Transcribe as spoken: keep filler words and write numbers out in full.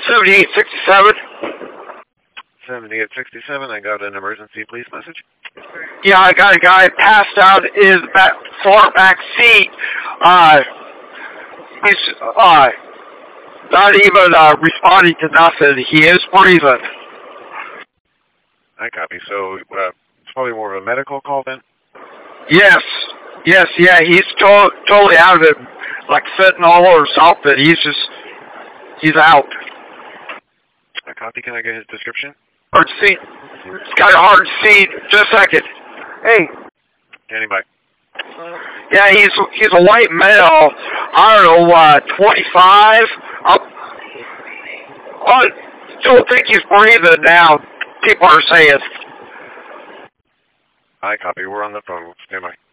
seventy-eight sixty-seven. seventy-eight sixty-seven, I got an emergency police message. Yeah, I got a guy passed out in his back, far back seat. Uh, he's uh, not even uh, responding to nothing. He is breathing. I copy. So uh, it's probably more of a medical call then? Yes. Yes, yeah, he's to- totally out of it. Like fentanyl or something. He's just, he's out. I copy. Can I get his description? Hard to see. It's kind of hard to see. Just a second. Hey. Standing by. Yeah, he's he's a white male. I don't know, uh, twenty-five. I I don't think he's breathing now. People are saying. I copy. We're on the phone. Stand by.